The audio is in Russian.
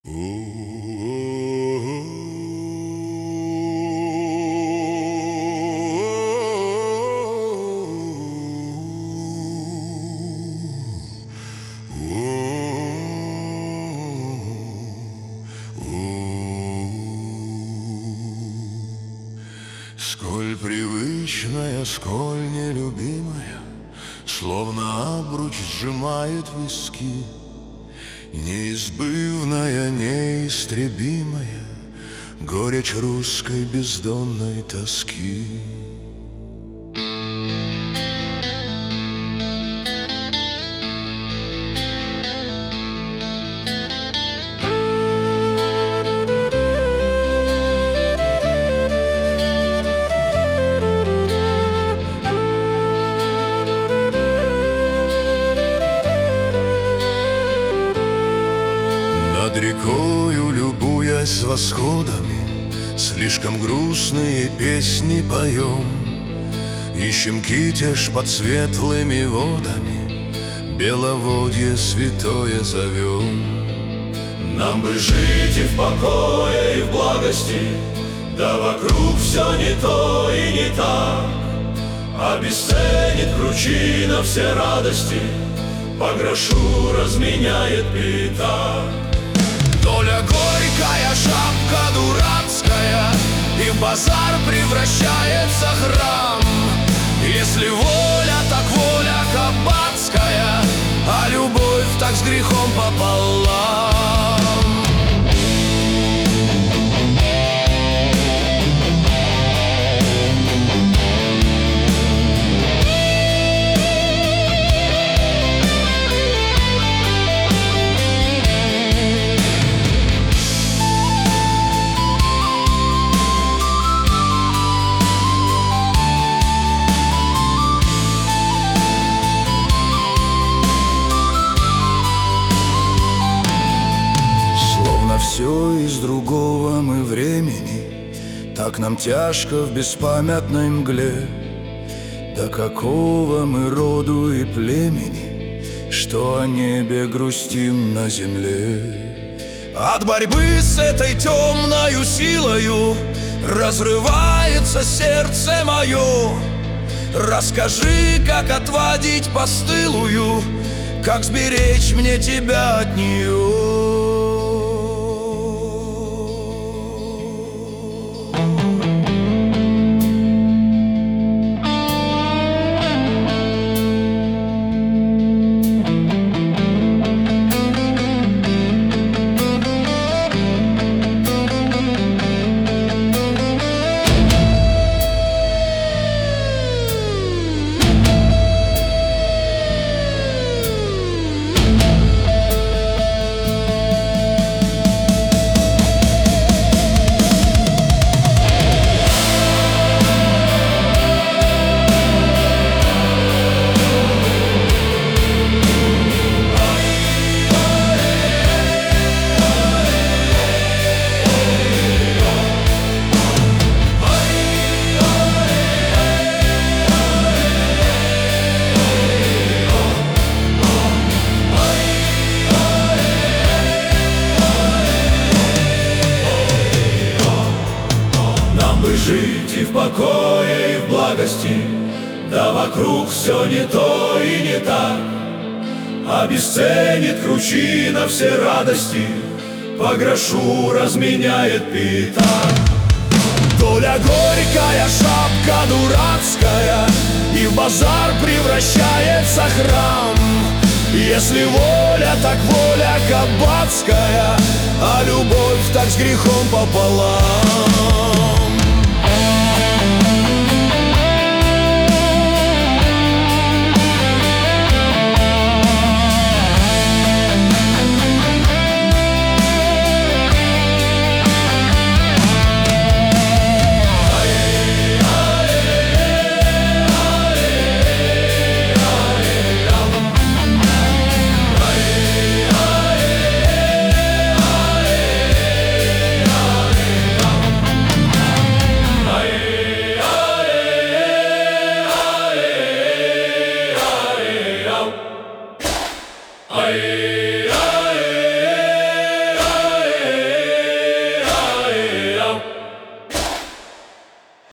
Сколь привычная, сколь нелюбимая, словно обруч сжимает виски, неизбывная, неистребимая горечь русской бездонной тоски. Над рекою, любуясь восходами, слишком грустные песни поем. Ищем китеж под светлыми водами, беловодье святое зовем. Нам бы жить и в покое, и в благости, да вокруг все не то и не так. Обесценит кручина все радости, по грошу разменяет пятак. Доля горькая, шапка дурацкая, и в базар превращается храм. Если воля, так воля кабацкая, а любовь так с грехом пополам. Все из другого мы времени, так нам тяжко в беспамятной мгле. До какого мы роду и племени, что о небе грустим на земле. От борьбы с этой темною силою разрывается сердце мое. Расскажи, как отводить постылую, как сберечь мне тебя от нее. Жить и в покое, и в благости, да вокруг все не то и не так. Обесценит кручина все радости, по грошу разменяет пятак. Доля горькая, шапка дурацкая, и в базар превращается храм. Если воля, так воля кабацкая, а любовь так с грехом пополам.